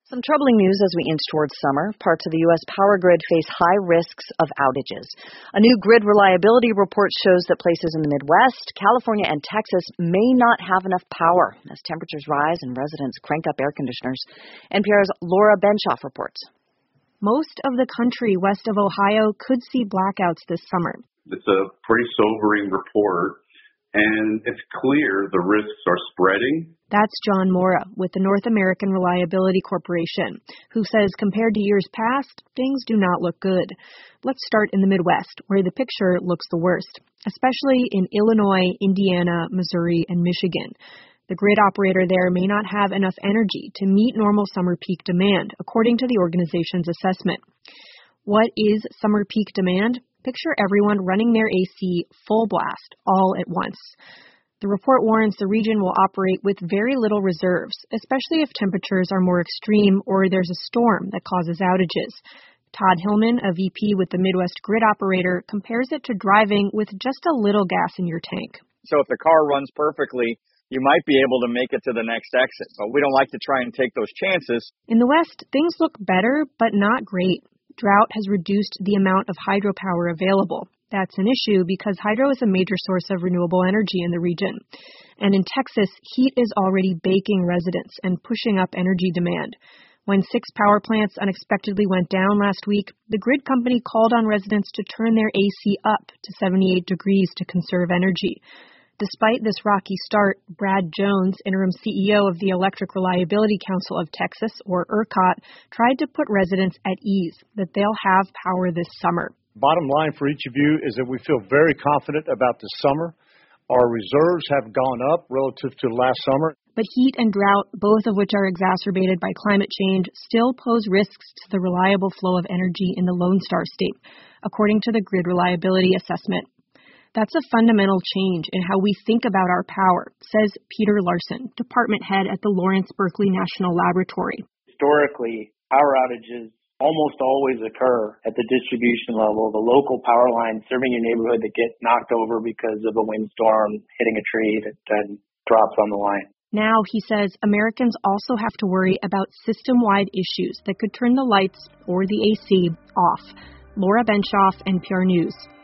Some troubling news as we inch towards summer. Parts of the U.S. power grid face high risks of outages. A new grid reliability report shows that places in the Midwest, California, and Texas may not have enough power as temperatures rise and residents crank up air conditioners. NPR's Laura Benshoff reports. Most of the country west of Ohio could see blackouts this summer. It's a pretty sobering report, and it's clear the risks are spreading. That's John Mora with the North American Reliability Corporation, who says compared to years past, things do not look good. Let's start in the Midwest, where the picture looks the worst, especially in Illinois, Indiana, Missouri, and Michigan. The grid operator there may not have enough energy to meet normal summer peak demand, according to the organization's assessment. What is summer peak demand? Picture everyone running their AC full blast all at once. The report warns the region will operate with very little reserves, especially if temperatures are more extreme or there's a storm that causes outages. Todd Hillman, a VP with the Midwest Grid Operator, compares it to driving with just a little gas in your tank. So if the car runs perfectly, you might be able to make it to the next exit, but we don't like to try and take those chances. In the West, things look better, but not great. Drought has reduced the amount of hydropower available. That's an issue because hydro is a major source of renewable energy in the region. And in Texas, heat is already baking residents and pushing up energy demand. When 6 power plants unexpectedly went down last week, the grid company called on residents to turn their AC up to 78 degrees to conserve energy. Despite this rocky start, Brad Jones, interim CEO of the Electric Reliability Council of Texas, or ERCOT, tried to put residents at ease that they'll have power this summer. Bottom line for each of you is that we feel very confident about this summer. Our reserves have gone up relative to last summer. But heat and drought, both of which are exacerbated by climate change, still pose risks to the reliable flow of energy in the Lone Star State, according to the Grid Reliability Assessment. That's a fundamental change in how we think about our power, says Peter Larson, department head at the Lawrence Berkeley National Laboratory. Historically, power outages almost always occur at the distribution level, the local power lines serving your neighborhood that get knocked over because of a windstorm hitting a tree that drops on the line. Now, he says, Americans also have to worry about system-wide issues that could turn the lights or the AC off. Laura Benshoff, NPR News.